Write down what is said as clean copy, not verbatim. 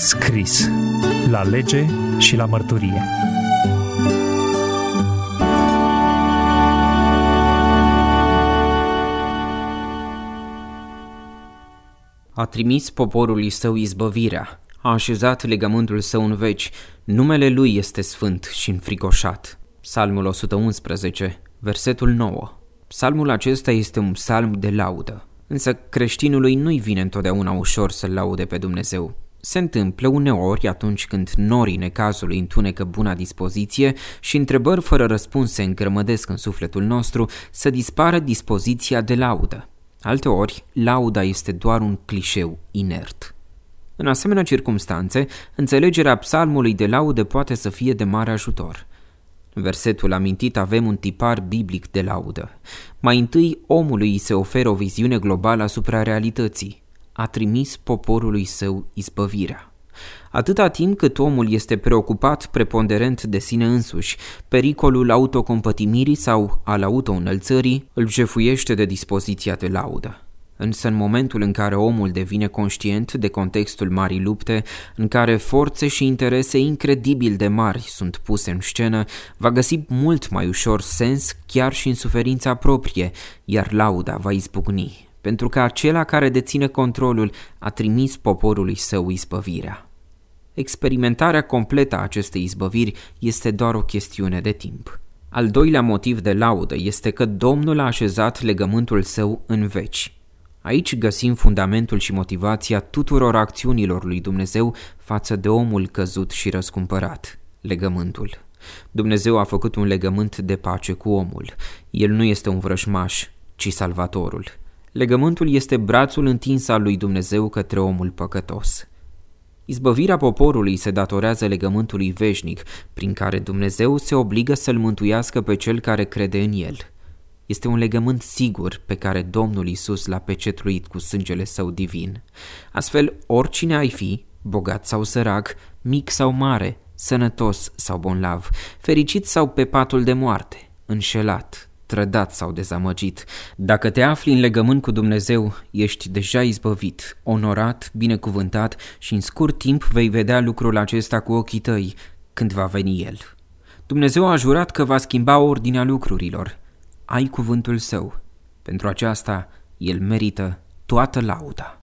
Scris la lege și la mărturie. A trimis poporului său izbăvirea, a așezat legământul său în veci, numele lui este sfânt și înfricoșat. Psalmul 111, versetul 9. Psalmul acesta este un psalm de laudă, însă creștinului nu-i vine întotdeauna ușor să-L laude pe Dumnezeu. Se întâmplă uneori atunci când norii necazului întunecă buna dispoziție și întrebări fără răspuns se îngrămădesc în sufletul nostru, să dispară dispoziția de laudă. Alteori, lauda este doar un clișeu inert. În asemenea circumstanțe, înțelegerea psalmului de laudă poate să fie de mare ajutor. În versetul amintit avem un tipar biblic de laudă. Mai întâi, omului îi se oferă o viziune globală asupra realității. A trimis poporului său izbăvirea. Atâta timp cât omul este preocupat preponderent de sine însuși, pericolul autocompătimirii sau al autoînălțării îl jefuiește de dispoziția de laudă. Însă în momentul în care omul devine conștient de contextul marii lupte, în care forțe și interese incredibil de mari sunt puse în scenă, va găsi mult mai ușor sens chiar și în suferința proprie, iar lauda va izbucni, pentru că acela care deține controlul a trimis poporului său izbăvirea. Experimentarea completă a acestei izbăviri este doar o chestiune de timp. Al doilea motiv de laudă este că Domnul a așezat legământul său în veci. Aici găsim fundamentul și motivația tuturor acțiunilor lui Dumnezeu față de omul căzut și răscumpărat, legământul. Dumnezeu a făcut un legământ de pace cu omul. El nu este un vrăjmaș, ci salvatorul. Legământul este brațul întins al lui Dumnezeu către omul păcătos. Izbăvirea poporului se datorează legământului veșnic, prin care Dumnezeu se obligă să-l mântuiască pe cel care crede în el. Este un legământ sigur pe care Domnul Iisus l-a pecetluit cu sângele său divin. Astfel, oricine ai fi, bogat sau sărac, mic sau mare, sănătos sau bolnav, fericit sau pe patul de moarte, înșelat, trădat sau dezamăgit, dacă te afli în legământ cu Dumnezeu, ești deja izbăvit, onorat, binecuvântat și în scurt timp vei vedea lucrul acesta cu ochii tăi când va veni El. Dumnezeu a jurat că va schimba ordinea lucrurilor. Ai cuvântul său. Pentru aceasta, El merită toată lauda.